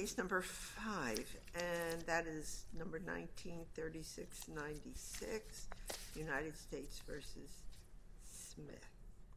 case number 5, and that is number 193696, United States v. Smith.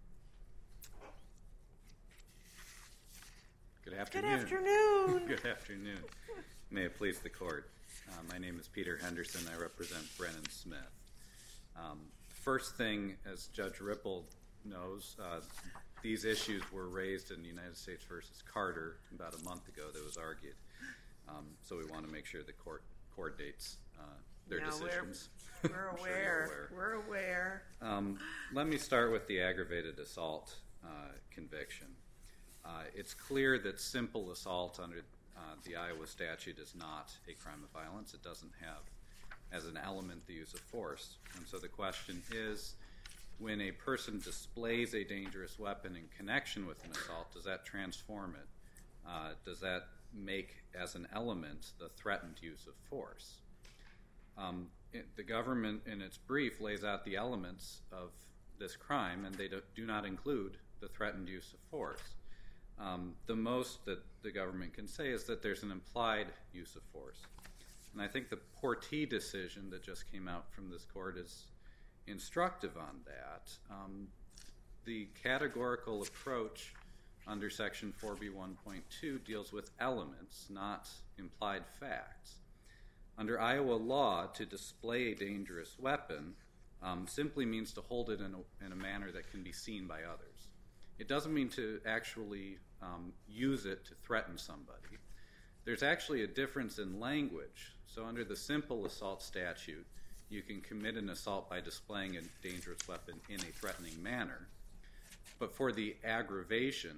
Good afternoon. Good afternoon. Good afternoon. May it please the court. My name is Peter Henderson. I represent Brennan Smith. First thing, as Judge Ripple knows, these issues were raised in the United States v. Carter about a month ago that was argued. So we want to make sure the court coordinates their decisions. We're aware. We're aware. Let me start with the aggravated assault conviction. It's clear that simple assault under the Iowa statute is not a crime of violence. It doesn't have as an element the use of force. And so the question is, when a person displays a dangerous weapon in connection with an assault, does that transform it? Does that make as an element the threatened use of force? The government in its brief lays out the elements of this crime, and they do not include the threatened use of force. The most that the government can say is that there's an implied use of force. And I think the Portee decision that just came out from this court is instructive on that. The categorical approach under Section 4B1.2 deals with elements, not implied facts. Under Iowa law, to display a dangerous weapon simply means to hold it in a manner that can be seen by others. It doesn't mean to actually use it to threaten somebody. There's actually a difference in language. So under the simple assault statute, you can commit an assault by displaying a dangerous weapon in a threatening manner. But for the aggravation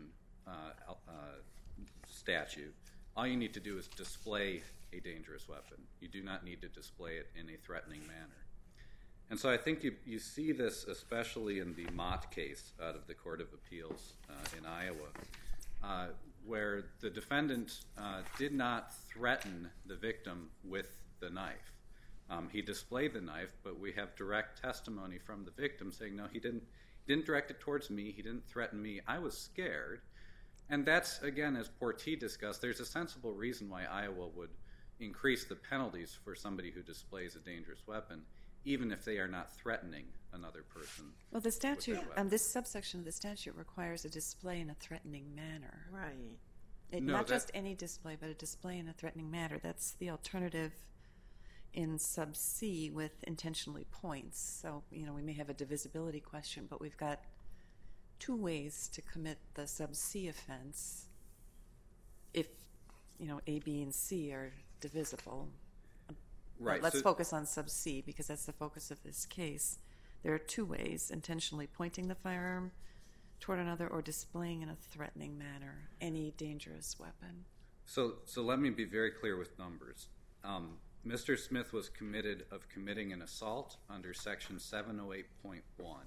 statute, all you need to do is display a dangerous weapon. You do not need to display it in a threatening manner. And so I think you see this especially in the Mott case out of the Court of Appeals in Iowa, where the defendant did not threaten the victim with the knife. He displayed the knife, but we have direct testimony from the victim saying, no, he didn't direct it towards me, he didn't threaten me, I was scared. And that's, again, as Portee discussed, there's a sensible reason why Iowa would increase the penalties for somebody who displays a dangerous weapon, even if they are not threatening another person. Well, the statute, this subsection of the statute requires a display in a threatening manner. Right. Not just any display, but a display in a threatening manner. That's the alternative in sub C with intentionally points. So, we may have a divisibility question, but we've got two ways to commit the sub C offense if, A, B, and C are divisible. Right. Let's focus on sub C because that's the focus of this case. There are two ways: intentionally pointing the firearm toward another or displaying in a threatening manner any dangerous weapon. So let me be very clear with numbers. Mr. Smith was committed of committing an assault under Section 708.1,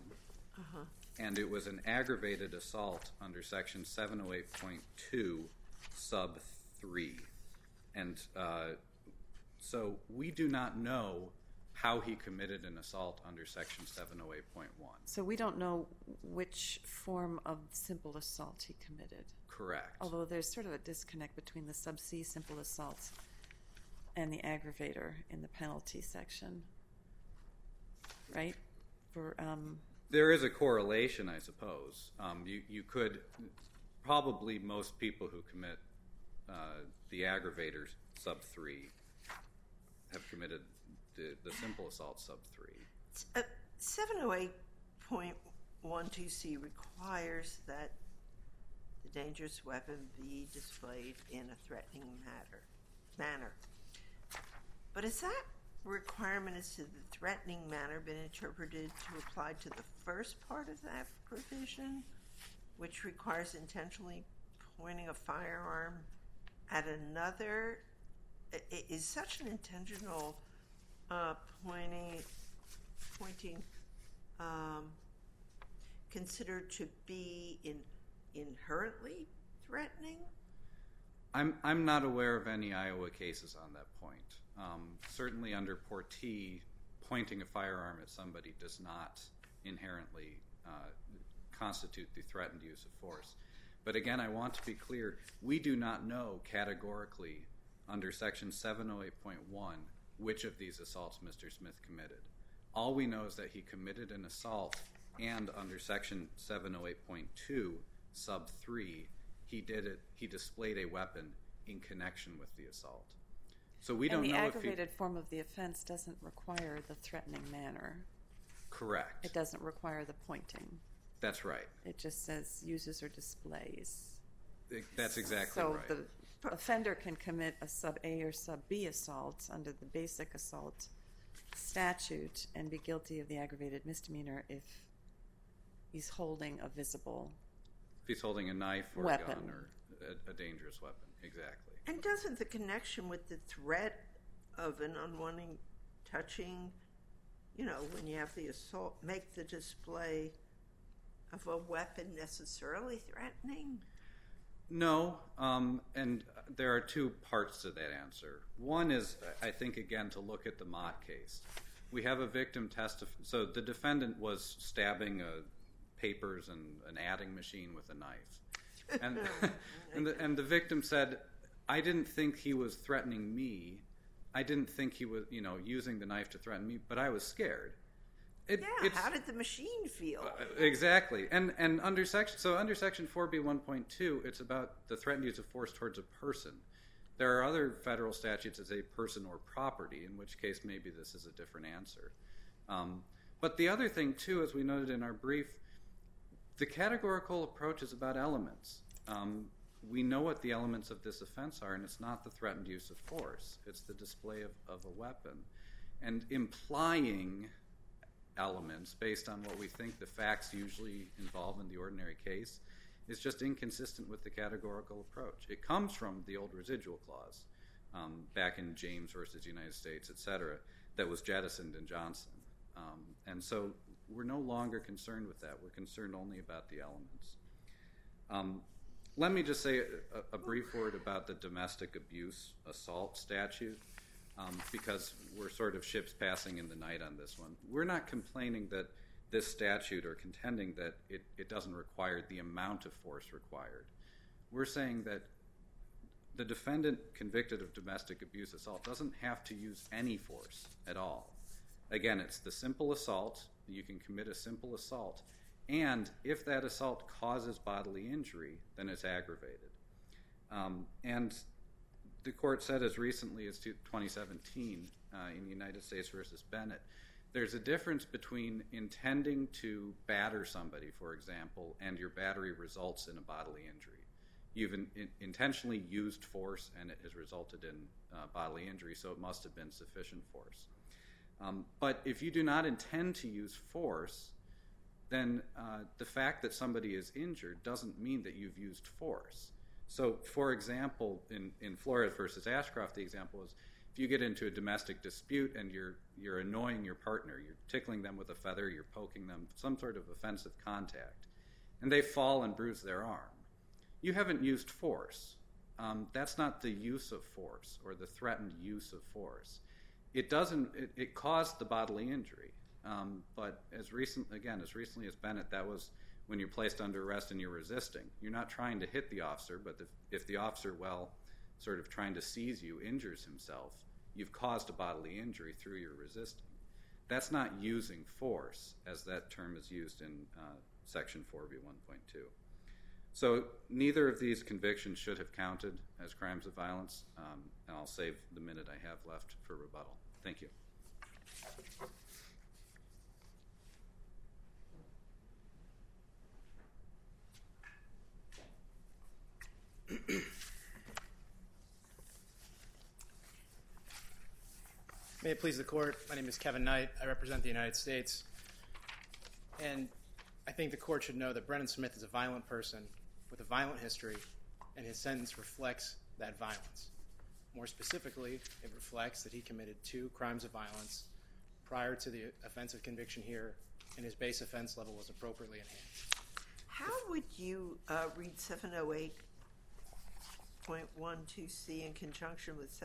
and it was an aggravated assault under Section 708.2, sub 3. And so we do not know how he committed an assault under Section 708.1. So we don't know which form of simple assault he committed. Correct. Although there's sort of a disconnect between the sub C simple assaults and the aggravator in the penalty section, right? There is a correlation, I suppose. You could, probably most people who commit the aggravator sub 3 have committed the simple assault sub 3. 708.12c requires that the dangerous weapon be displayed in a threatening manner. But has that requirement as to the threatening manner been interpreted to apply to the first part of that provision, which requires intentionally pointing a firearm at another? Is such an intentional pointing considered to be inherently threatening? I'm not aware of any Iowa cases on that point. Certainly under Portee, pointing a firearm at somebody does not inherently constitute the threatened use of force. But again, I want to be clear, we do not know categorically under Section 708.1 which of these assaults Mr. Smith committed. All we know is that he committed an assault, and under Section 708.2, sub 3, he displayed a weapon in connection with the assault. So we don't know if the aggravated form of the offense doesn't require the threatening manner. Correct. It doesn't require the pointing. That's right. It just says uses or displays. That's exactly so right. So the offender can commit a sub A or sub B assault under the basic assault statute and be guilty of the aggravated misdemeanor if he's holding a visible if he's holding a knife or weapon. A gun or a dangerous weapon. Exactly. And doesn't the connection with the threat of an unwanted touching, when you have the assault, make the display of a weapon necessarily threatening? No, and there are two parts to that answer. One is, I think, again, to look at the Mott case. We have a victim so the defendant was stabbing papers and an adding machine with a knife. And the victim said, I didn't think he was threatening me. I didn't think he was, using the knife to threaten me, but I was scared. How did the machine feel? Exactly. And under Section 4B1.2, it's about the threatened use of force towards a person. There are other federal statutes that say person or property, in which case maybe this is a different answer. But the other thing, too, as we noted in our brief, the categorical approach is about elements. We know what the elements of this offense are, and it's not the threatened use of force. It's the display of a weapon. And implying elements based on what we think the facts usually involve in the ordinary case is just inconsistent with the categorical approach. It comes from the old residual clause back in James versus United States, etc., that was jettisoned in Johnson. And so we're no longer concerned with that. We're concerned only about the elements. Let me just say a brief word about the domestic abuse assault statute. Because we're sort of ships passing in the night on this one. We're not complaining that this statute or contending that it doesn't require the amount of force required. We're saying that the defendant convicted of domestic abuse assault doesn't have to use any force at all. Again, it's the simple assault. You can commit a simple assault. And if that assault causes bodily injury, then it's aggravated. And the court said as recently as 2017 in United States versus Bennett, there's a difference between intending to batter somebody, for example, and your battery results in a bodily injury. You've intentionally used force, and it has resulted in bodily injury, so it must have been sufficient force. But if you do not intend to use force, then the fact that somebody is injured doesn't mean that you've used force. So, for example, in Flores versus Ashcroft, the example is if you get into a domestic dispute and you're annoying your partner, you're tickling them with a feather, you're poking them, some sort of offensive contact, and they fall and bruise their arm, you haven't used force. That's not the use of force or the threatened use of force. It caused the bodily injury. But as recently as Bennett, that was when you're placed under arrest and you're resisting. You're not trying to hit the officer, but if the officer, sort of trying to seize you, injures himself, you've caused a bodily injury through your resisting. That's not using force, as that term is used in Section 4B1.2. So neither of these convictions should have counted as crimes of violence, and I'll save the minute I have left for rebuttal. Thank you. May it please the court, my name is Kevin Knight. I represent the United States. And I think the court should know that Brennan Smith is a violent person with a violent history, and his sentence reflects that violence. More specifically, it reflects that he committed 2 crimes of violence prior to the offense of conviction here, and his base offense level was appropriately enhanced. How would you read 708.12c in conjunction with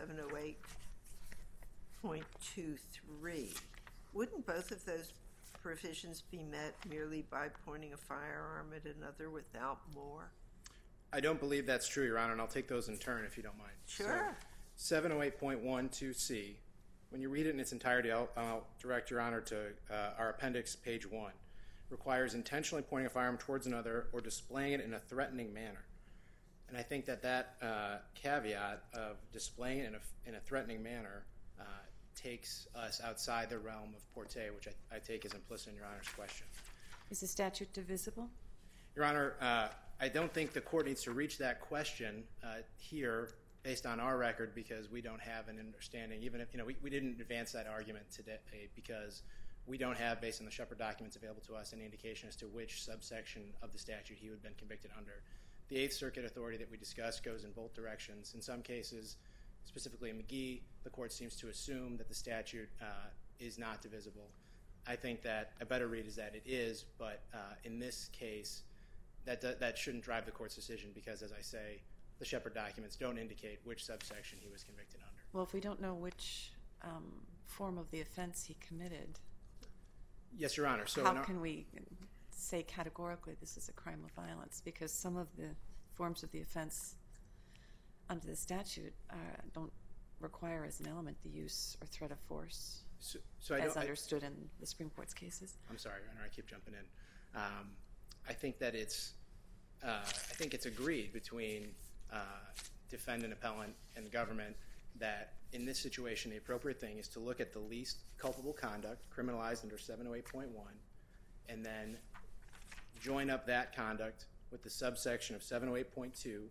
708.23? Wouldn't both of those provisions be met merely by pointing a firearm at another without more? I don't believe that's true, Your Honor, and I'll take those in turn if you don't mind. Sure. 708.12c, when you read it in its entirety, I'll direct Your Honor to our appendix, page 1, requires intentionally pointing a firearm towards another or displaying it in a threatening manner. And I think that caveat of displaying it in a threatening manner takes us outside the realm of Porte, which I take as implicit in Your Honor's question. Is the statute divisible? Your Honor, I don't think the court needs to reach that question here based on our record because we don't have an understanding, even if, we didn't advance that argument today because we don't have, based on the Shepard documents available to us, any indication as to which subsection of the statute he would have been convicted under. The Eighth Circuit authority that we discussed goes in both directions. In some cases, specifically in McGee, the court seems to assume that the statute is not divisible. I think that a better read is that it is, but in this case, that shouldn't drive the court's decision because, as I say, the Shepard documents don't indicate which subsection he was convicted under. Well, if we don't know which form of the offense he committed, yes, Your Honor. So how can we say categorically this is a crime of violence? Because some of the forms of the offense under the statute don't require as an element the use or threat of force, as understood in the Supreme Court's cases. I'm sorry, Your Honor, I keep jumping in. I think that it's agreed between defendant, appellant, and the government that in this situation the appropriate thing is to look at the least culpable conduct criminalized under 708.1 and then join up that conduct with the subsection of 708.2(3)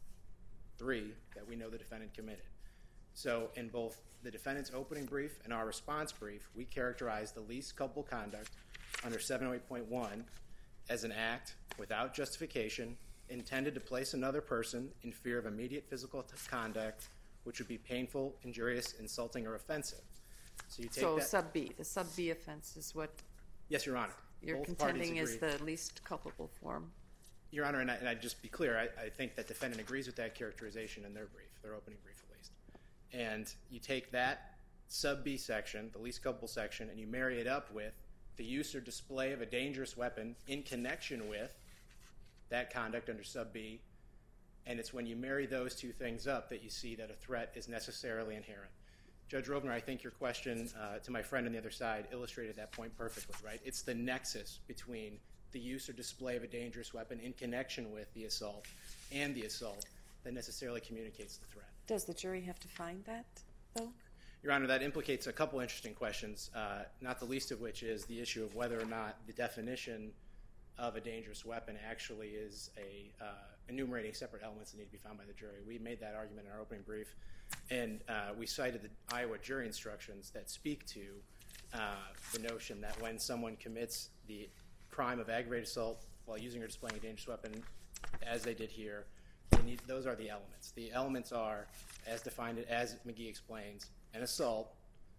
that we know the defendant committed. So in both the defendant's opening brief and our response brief, we characterize the least culpable conduct under 708.1 as an act without justification intended to place another person in fear of immediate physical conduct which would be painful, injurious, insulting, or offensive. So you take that. Sub B, the sub B offense is what Yes, Your Honor. you're Both contending parties is agree. the least culpable form. Your Honor, and I'd just be clear, I think that defendant agrees with that characterization in their brief, their opening brief at least. And you take that sub B section, the least culpable section, and you marry it up with the use or display of a dangerous weapon in connection with that conduct under sub B, and it's when you marry those two things up that you see that a threat is necessarily inherent. Judge Rovner, I think your question to my friend on the other side illustrated that point perfectly, right? It's the nexus between the use or display of a dangerous weapon in connection with the assault and the assault that necessarily communicates the threat. Does the jury have to find that, though? Your Honor, that implicates a couple interesting questions, not the least of which is the issue of whether or not the definition of a dangerous weapon actually is enumerating separate elements that need to be found by the jury. We made that argument in our opening brief, and we cited the Iowa jury instructions that speak to the notion that when someone commits the crime of aggravated assault while using or displaying a dangerous weapon, as they did here, those are the elements. The elements are, as defined, as McGee explains, an assault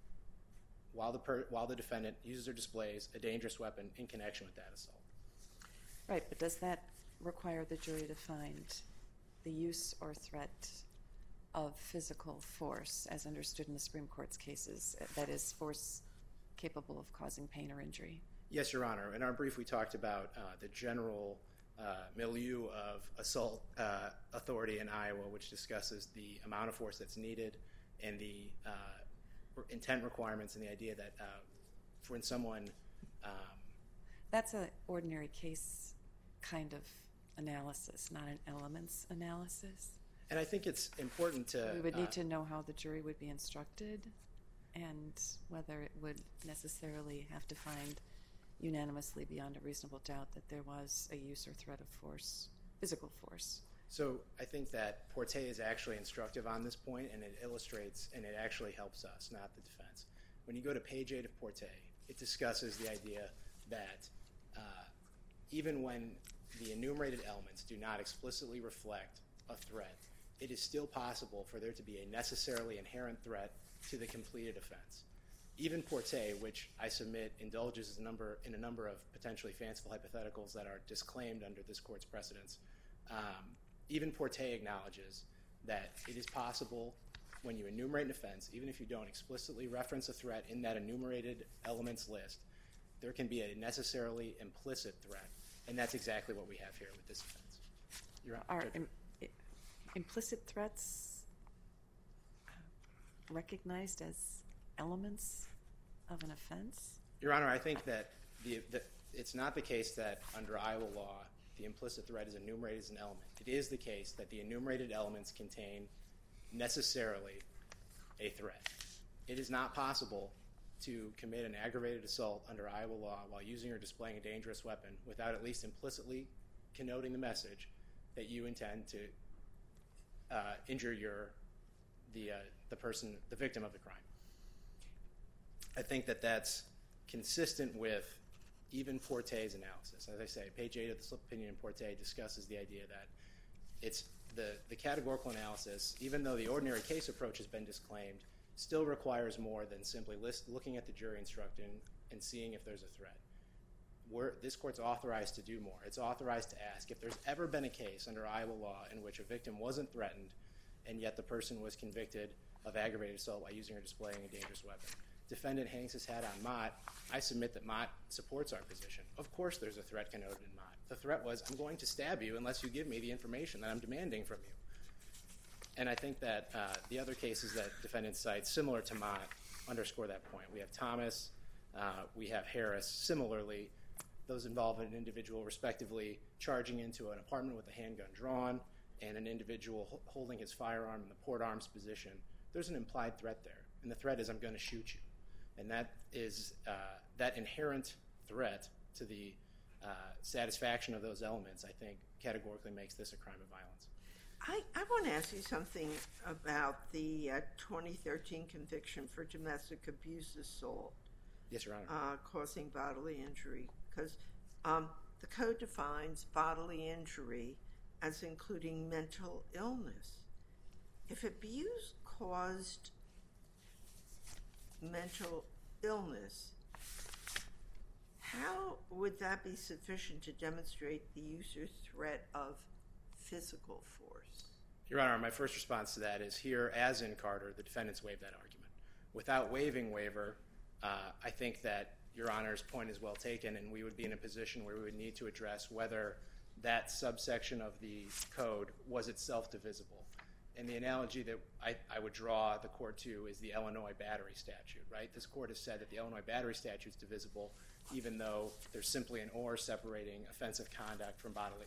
while the defendant uses or displays a dangerous weapon in connection with that assault. Right, but does that require the jury to find the use or threat of physical force as understood in the Supreme Court's cases, that is, force capable of causing pain or injury? Yes, Your Honor. In our brief, we talked about the general milieu of assault authority in Iowa, which discusses the amount of force that's needed and the intent requirements and the idea that when someone... That's an ordinary case kind of analysis, not an elements analysis. And I think it's important to... We would need to know how the jury would be instructed and whether it would necessarily have to find unanimously beyond a reasonable doubt that there was a use or threat of force, physical force. So I think that Porte is actually instructive on this point, and it illustrates and it actually helps us, not the defense. When you go to page 8 of Porte, it discusses the idea that even when the enumerated elements do not explicitly reflect a threat, it is still possible for there to be a necessarily inherent threat to the completed offense. Even Porte, which I submit indulges in a number of potentially fanciful hypotheticals that are disclaimed under this court's precedents, even Porte acknowledges that it is possible when you enumerate an offense, even if you don't explicitly reference a threat in that enumerated elements list, there can be a necessarily implicit threat, and that's exactly what we have here with this offense. Are implicit threats recognized as elements of an offense? Your Honor, I think that it's not the case that under Iowa law the implicit threat is enumerated as an element. It is the case that the enumerated elements contain necessarily a threat. It is not possible to commit an aggravated assault under Iowa law while using or displaying a dangerous weapon without at least implicitly connoting the message that you intend to injure the person, the victim of the crime. I think that that's consistent with even Porte's analysis. As I say, page 8 of the slip opinion in Porte discusses the idea that it's the categorical analysis, even though the ordinary case approach has been disclaimed, still requires more than simply looking at the jury instruction and seeing if there's a threat. This court's authorized to do more. It's authorized to ask if there's ever been a case under Iowa law in which a victim wasn't threatened and yet the person was convicted of aggravated assault by using or displaying a dangerous weapon. Defendant hangs his hat on Mott. I submit that Mott supports our position. Of course there's a threat connoted in Mott. The threat was, I'm going to stab you unless you give me the information that I'm demanding from you. And I think that the other cases that defendants cite, similar to Mott, underscore that point. We have Thomas, we have Harris. Similarly, those involve an individual respectively charging into an apartment with a handgun drawn and an individual holding his firearm in the port arms position. There's an implied threat there, and the threat is, I'm going to shoot you. And that is that inherent threat to the satisfaction of those elements, I think, categorically makes this a crime of violence. I want to ask you something about the 2013 conviction for domestic abuse assault. Yes, Your Honor. Causing bodily injury, because the code defines bodily injury as including mental illness. If abuse caused mental illness, how would that be sufficient to demonstrate the use or threat of physical force? Your Honor, my first response to that is here, as in Carter, the defendants waived that argument. Without waiving waiver, I think that Your Honor's point is well taken, and we would be in a position where we would need to address whether that subsection of the code was itself divisible. And the analogy that I would draw the court to is the Illinois battery statute, right? This court has said that the Illinois battery statute is divisible, even though there's simply an or separating offensive contact from bodily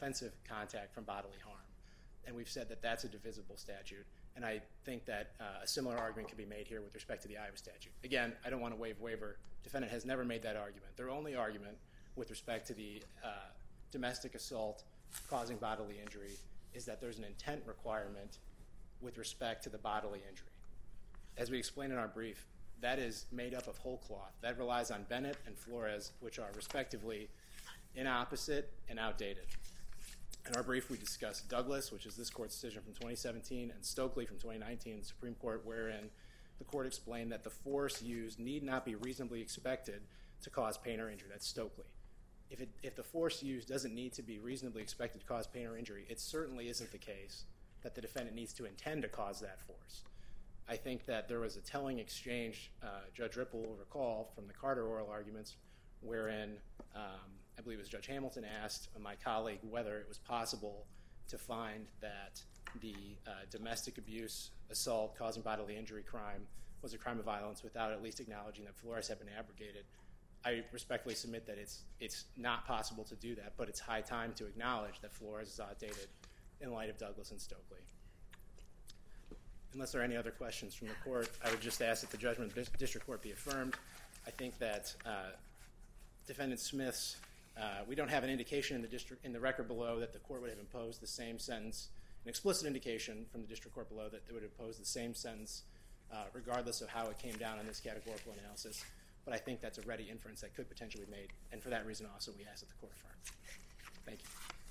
harm. And we've said that that's a divisible statute. And I think that a similar argument can be made here with respect to the Iowa statute. Again, I don't want to waive waiver. Defendant has never made that argument. Their only argument with respect to the domestic assault causing bodily injury is that there's an intent requirement with respect to the bodily injury. As we explained in our brief, that is made up of whole cloth. That relies on Bennett and Flores, which are respectively inopposite and outdated. In our brief, we discussed Douglas, which is this court's decision from 2017, and Stokely from 2019 in the Supreme Court, wherein the court explained that the force used need not be reasonably expected to cause pain or injury. That's Stokely. If the force used doesn't need to be reasonably expected to cause pain or injury, it certainly isn't the case that the defendant needs to intend to cause that force. I think that there was a telling exchange, Judge Ripple will recall, from the Carter oral arguments, wherein I believe it was Judge Hamilton asked my colleague whether it was possible to find that the domestic abuse assault causing bodily injury crime was a crime of violence without at least acknowledging that Flores had been abrogated. I respectfully submit that it's not possible to do that, but it's high time to acknowledge that Flores is outdated in light of Douglas and Stokely. Unless there are any other questions from the court, I would just ask that the judgment of the district court be affirmed. I think that Defendant Smith's, we don't have an indication in the record below that the court would have imposed the same sentence, an explicit indication from the district court below that it would impose the same sentence regardless of how it came down in this categorical analysis. But I think that's a ready inference that could potentially be made, and for that reason also we ask that the court affirm. Thank you.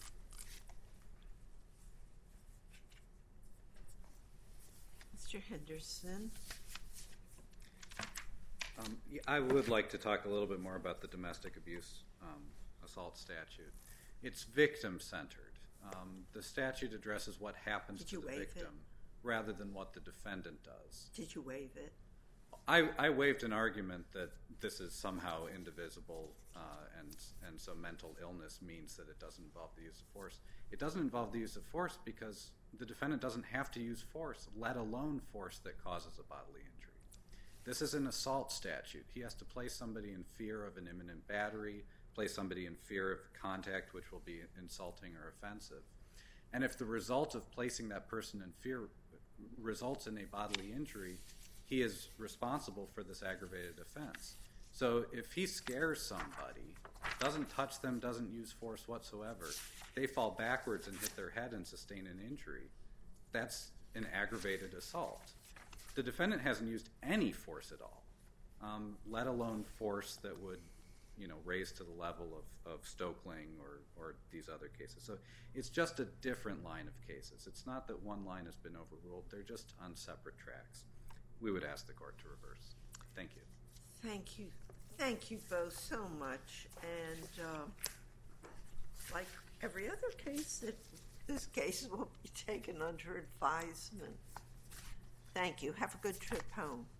Mr. Henderson. I would like to talk a little bit more about the domestic abuse assault statute. It's victim-centered. The statute addresses what happens to the victim rather than what the defendant does. Did you waive it? I waived an argument that this is somehow indivisible, and so mental illness means that it doesn't involve the use of force. It doesn't involve the use of force because the defendant doesn't have to use force, let alone force that causes a bodily injury. This is an assault statute. He has to place somebody in fear of an imminent battery, place somebody in fear of contact, which will be insulting or offensive. And if the result of placing that person in fear results in a bodily injury, he is responsible for this aggravated offense. So if he scares somebody, doesn't touch them, doesn't use force whatsoever, they fall backwards and hit their head and sustain an injury, that's an aggravated assault. The defendant hasn't used any force at all, let alone force that would, raise to the level of Stoeckling or these other cases. So it's just a different line of cases. It's not that one line has been overruled. They're just on separate tracks. We would ask the court to reverse. Thank you. Thank you. Thank you both so much. And like every other case, this case will be taken under advisement. Thank you. Have a good trip home.